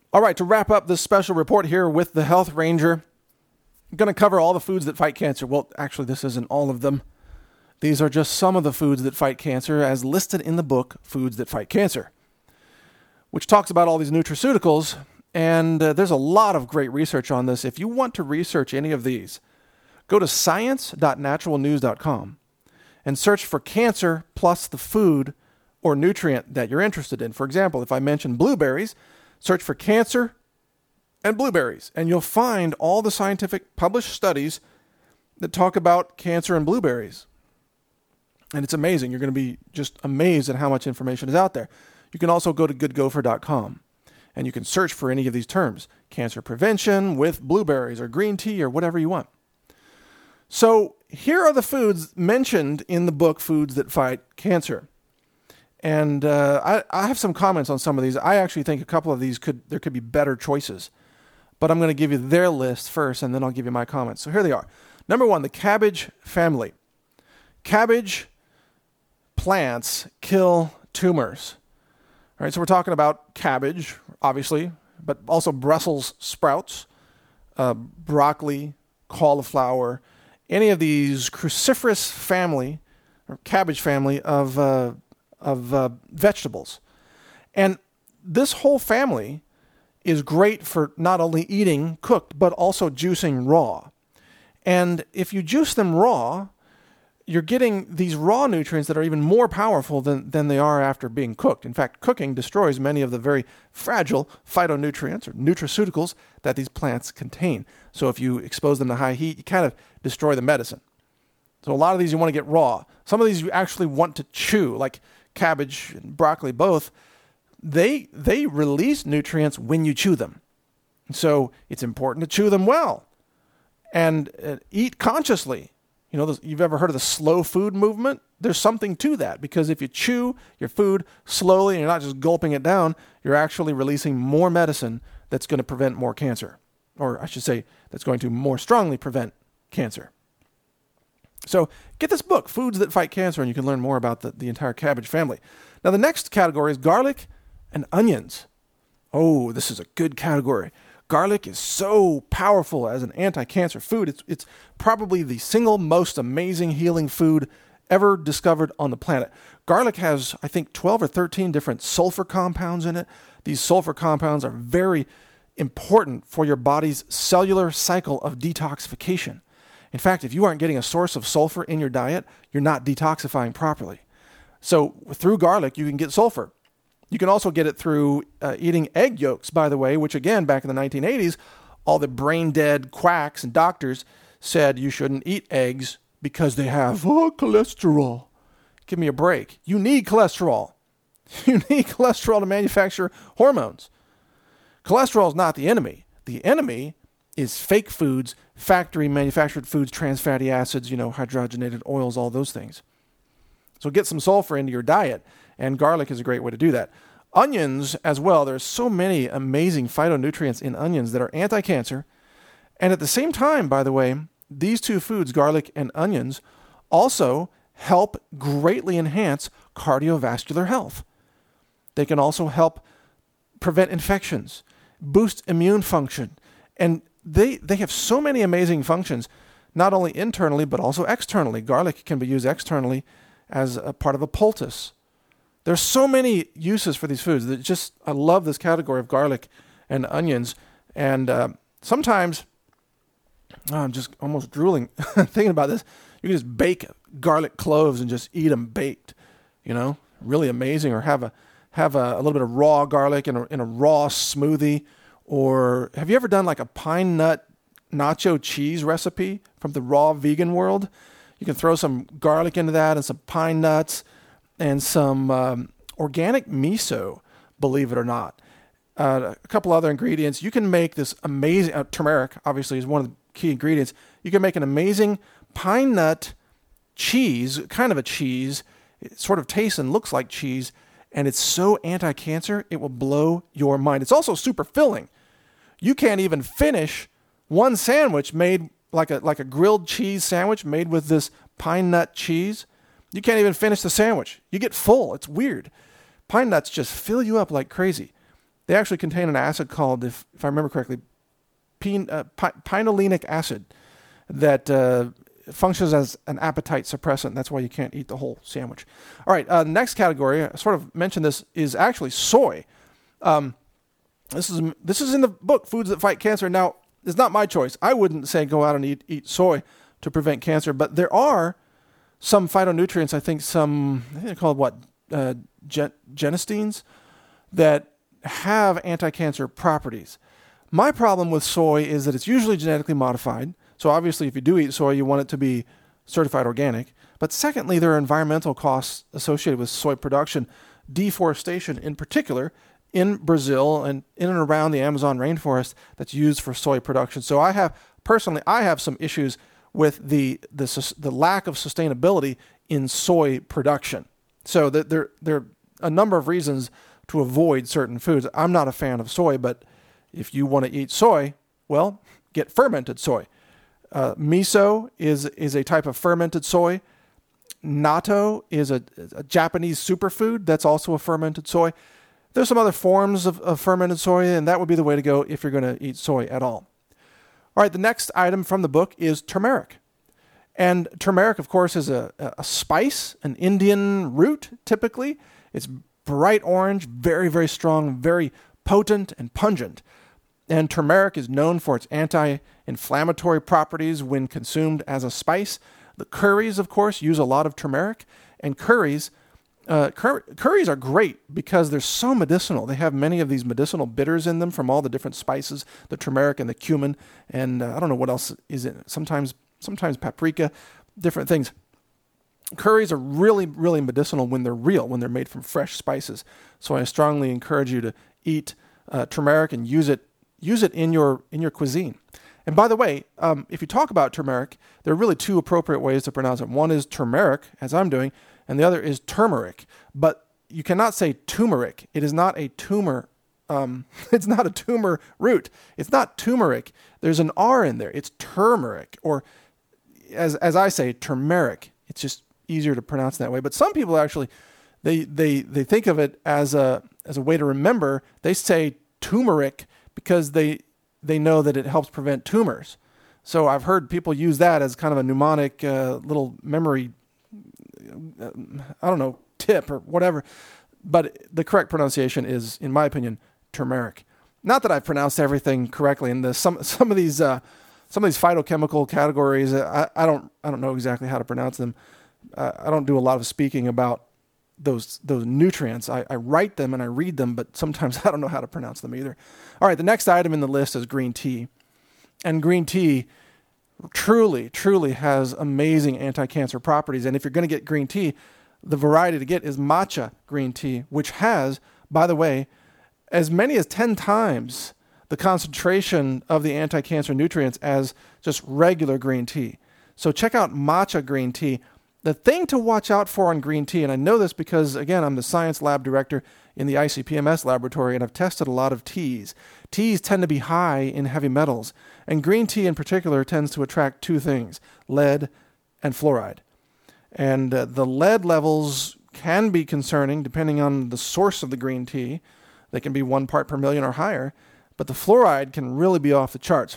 All right, to wrap up this special report here with the Health Ranger, I'm going to cover all the foods that fight cancer. Well, actually, this isn't all of them. These are just some of the foods that fight cancer as listed in the book, Foods That Fight Cancer, which talks about all these nutraceuticals. And there's a lot of great research on this. If you want to research any of these, go to science.naturalnews.com and search for cancer plus the food or nutrient that you're interested in. For example, if I mention blueberries, search for cancer and blueberries, and you'll find all the scientific published studies that talk about cancer and blueberries. And it's amazing. You're going to be just amazed at how much information is out there. You can also go to goodgopher.com, and you can search for any of these terms, cancer prevention with blueberries or green tea or whatever you want. So here are the foods mentioned in the book, Foods That Fight Cancer. And I have some comments on some of these. I actually think a couple of these there could be better choices. But I'm going to give you their list first, and then I'll give you my comments. So here they are. Number 1, the cabbage family. Cabbage plants kill tumors. All right, so we're talking about cabbage, obviously, but also Brussels sprouts, broccoli, cauliflower, any of these cruciferous family or cabbage family of vegetables. And this whole family is great for not only eating cooked, but also juicing raw. And if you juice them raw, you're getting these raw nutrients that are even more powerful than they are after being cooked. In fact, cooking destroys many of the very fragile phytonutrients or nutraceuticals that these plants contain. So if you expose them to high heat, you kind of destroy the medicine. So a lot of these you want to get raw. Some of these you actually want to chew, like cabbage and broccoli both. They release nutrients when you chew them. So it's important to chew them well and eat consciously. You know, you've ever heard of the slow food movement? There's something to that, because if you chew your food slowly and you're not just gulping it down, you're actually releasing more medicine that's going to prevent more cancer. Or I should say, that's going to more strongly prevent cancer. So get this book, Foods That Fight Cancer, and you can learn more about the entire cabbage family. Now, the next category is garlic and onions. Oh, this is a good category. Garlic is so powerful as an anti-cancer food. It's probably the single most amazing healing food ever discovered on the planet. Garlic has, I think, 12 or 13 different sulfur compounds in it. These sulfur compounds are very important for your body's cellular cycle of detoxification. In fact, if you aren't getting a source of sulfur in your diet, you're not detoxifying properly. So through garlic, you can get sulfur. You can also get it through eating egg yolks, by the way, which again, back in the 1980s, all the brain-dead quacks and doctors said you shouldn't eat eggs because they have cholesterol. Give me a break. You need cholesterol. You need cholesterol to manufacture hormones. Cholesterol is not the enemy. The enemy is fake foods, factory manufactured foods, trans fatty acids, hydrogenated oils, all those things. So get some sulfur into your diet, and garlic is a great way to do that. Onions as well. There's so many amazing phytonutrients in onions that are anti-cancer. And at the same time, by the way, these two foods, garlic and onions, also help greatly enhance cardiovascular health. They can also help prevent infections, boost immune function, and they have so many amazing functions, not only internally, but also externally. Garlic can be used externally as a part of a poultice. There's so many uses for these foods that I love this category of garlic and onions. And sometimes, I'm just almost drooling thinking about this. You can just bake garlic cloves and just eat them baked, really amazing. Or have a little bit of raw garlic in a raw smoothie. Or have you ever done like a pine nut nacho cheese recipe from the raw vegan world? You can throw some garlic into that and some pine nuts and some organic miso, believe it or not. A couple other ingredients. You can make this amazing, turmeric obviously is one of the key ingredients. You can make an amazing pine nut cheese, kind of a cheese. It sort of tastes and looks like cheese, and it's so anti-cancer, it will blow your mind. It's also super filling. You can't even finish one sandwich made like a grilled cheese sandwich made with this pine nut cheese. You can't even finish the sandwich. You get full. It's weird. Pine nuts just fill you up like crazy. they actually contain an acid called, if I remember correctly, pinolenic acid that functions as an appetite suppressant. That's why you can't eat the whole sandwich. All right, next category, I sort of mentioned this, is actually soy. This is in the book, Foods That Fight Cancer. Now, it's not my choice. I wouldn't say go out and eat soy to prevent cancer, but there are some phytonutrients, I think they're called genisteins, that have anti-cancer properties. My problem with soy is that it's usually genetically modified. So obviously, if you do eat soy, you want it to be certified organic. But secondly, there are environmental costs associated with soy production, deforestation in particular, in Brazil and in and around the Amazon rainforest that's used for soy production. So I have some issues with the lack of sustainability in soy production. So there are a number of reasons to avoid certain foods. I'm not a fan of soy, but if you want to eat soy, well, get fermented soy. Miso is a type of fermented soy. Natto is a Japanese superfood that's also a fermented soy. There's some other forms of fermented soy, and that would be the way to go if you're going to eat soy at all. All right, the next item from the book is turmeric. And turmeric, of course, is a spice, an Indian root, typically. It's bright orange, very, very strong, very potent and pungent. And turmeric is known for its anti-inflammatory properties when consumed as a spice. The curries, of course, use a lot of turmeric. And curries are great because they're so medicinal. They have many of these medicinal bitters in them from all the different spices, the turmeric and the cumin, and I don't know what else is in it. Sometimes paprika, different things. Curries are really, really medicinal when they're real, when they're made from fresh spices. So I strongly encourage you to eat turmeric and use it in your cuisine. And by the way, if you talk about turmeric, there are really two appropriate ways to pronounce it. One is turmeric, as I'm doing, and the other is turmeric. But you cannot say turmeric. It is not a tumor. It's not a tumor root. It's not turmeric. There's an R in there. It's turmeric, or as I say, turmeric. It's just easier to pronounce that way. But some people actually, they think of it as a way to remember. They say turmeric because they know that it helps prevent tumors. So I've heard people use that as kind of a mnemonic little memory, tip or whatever. But the correct pronunciation is, in my opinion, turmeric. Not that I've pronounced everything correctly. And some of these phytochemical categories, I don't know exactly how to pronounce them. I don't do a lot of speaking about those nutrients. I write them and I read them, but sometimes I don't know how to pronounce them either. All right, the next item in the list is green tea. And green tea truly, truly has amazing anti-cancer properties. And if you're going to get green tea, the variety to get is matcha green tea, which has, by the way, as many as 10 times the concentration of the anti-cancer nutrients as just regular green tea. So check out matcha green tea. The thing to watch out for on green tea, and I know this because, again, I'm the science lab director in the ICP-MS laboratory, and I've tested a lot of teas. Teas tend to be high in heavy metals, and green tea in particular tends to attract two things, lead and fluoride. And the lead levels can be concerning depending on the source of the green tea. They can be 1 part per million or higher, but the fluoride can really be off the charts.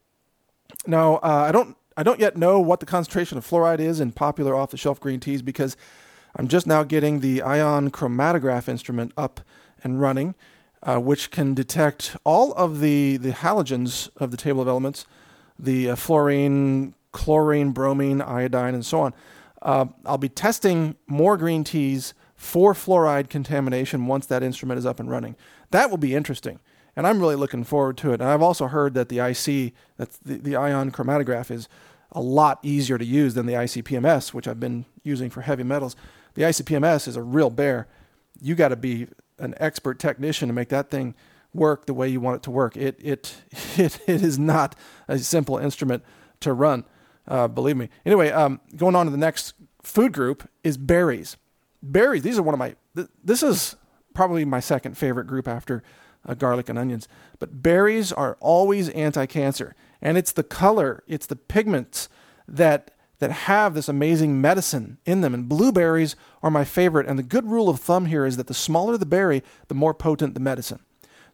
Now, I don't yet know what the concentration of fluoride is in popular off-the-shelf green teas because I'm just now getting the ion chromatograph instrument up and running, which can detect all of the halogens of the table of elements, the fluorine, chlorine, bromine, iodine, and so on. I'll be testing more green teas for fluoride contamination once that instrument is up and running. That will be interesting, and I'm really looking forward to it. And I've also heard that the IC, that's the ion chromatograph, is a lot easier to use than the ICP-MS, which I've been using for heavy metals. The ICP-MS is a real bear. You got to be an expert technician to make that thing work the way you want it to work. It is not a simple instrument to run, believe me. Anyway, going on to the next food group is berries. Berries, these are this is probably my second favorite group after garlic and onions. But berries are always anti-cancer. And it's the color, it's the pigments that have this amazing medicine in them. And blueberries are my favorite. And the good rule of thumb here is that the smaller the berry, the more potent the medicine.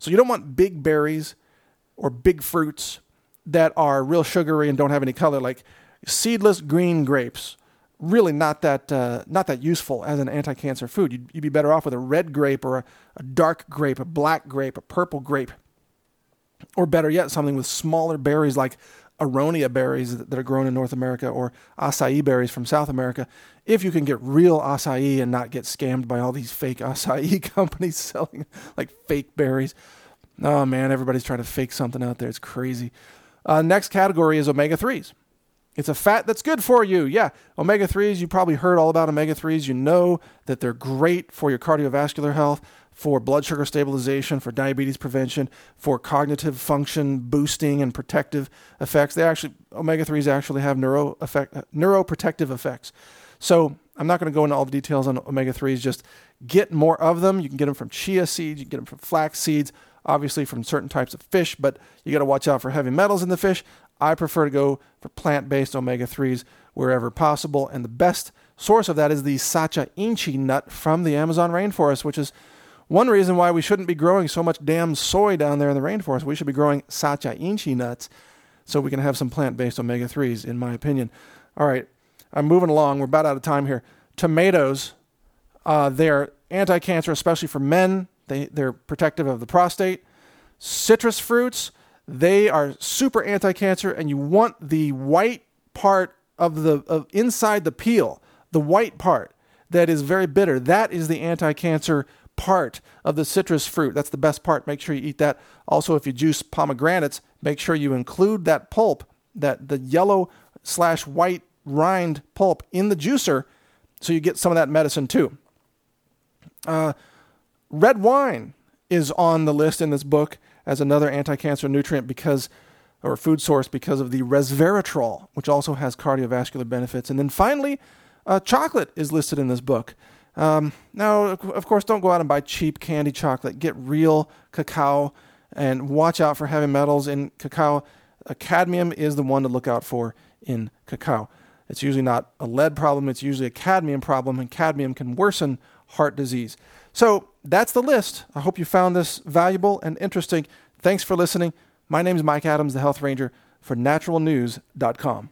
So you don't want big berries or big fruits that are real sugary and don't have any color, like seedless green grapes. Really not that useful as an anti-cancer food. You'd be better off with a red grape or a dark grape, a black grape, a purple grape, or better yet, something with smaller berries like aronia berries that are grown in North America, or acai berries from South America, if you can get real acai and not get scammed by all these fake acai companies selling like fake berries. Oh man, everybody's trying to fake something out there. It's crazy. Next category is omega-3s. It's a fat that's good for you. Yeah, omega-3s, you probably heard all about omega-3s. You know that they're great for your cardiovascular health, for blood sugar stabilization, for diabetes prevention, for cognitive function boosting and protective effects. Omega-3s actually have neuroprotective effects. So I'm not going to go into all the details on omega-3s. Just get more of them. You can get them from chia seeds. You can get them from flax seeds, obviously from certain types of fish, but you got to watch out for heavy metals in the fish. I prefer to go for plant-based omega-3s wherever possible, and the best source of that is the Sacha Inchi nut from the Amazon rainforest, which is one reason why we shouldn't be growing so much damn soy down there in the rainforest. We should be growing Sacha Inchi nuts so we can have some plant-based omega-3s, in my opinion. All right, I'm moving along. We're about out of time here. Tomatoes, they're anti-cancer, especially for men. They're protective of the prostate. Citrus fruits, they are super anti-cancer, and you want the white part of inside the peel, the white part that is very bitter. That is the anti-cancer part of the citrus fruit. That's the best part. Make sure you eat that. Also, if you juice pomegranates, make sure you include that pulp, the yellow/white rind pulp in the juicer, so you get some of that medicine too. Red wine is on the list in this book as another anti-cancer nutrient or food source because of the resveratrol, which also has cardiovascular benefits. And then finally, chocolate is listed in this book. Now, of course, don't go out and buy cheap candy chocolate. Get real cacao and watch out for heavy metals in cacao. Cadmium is the one to look out for in cacao. It's usually not a lead problem. It's usually a cadmium problem, and cadmium can worsen heart disease. So that's the list. I hope you found this valuable and interesting. Thanks for listening. My name is Mike Adams, the Health Ranger for naturalnews.com.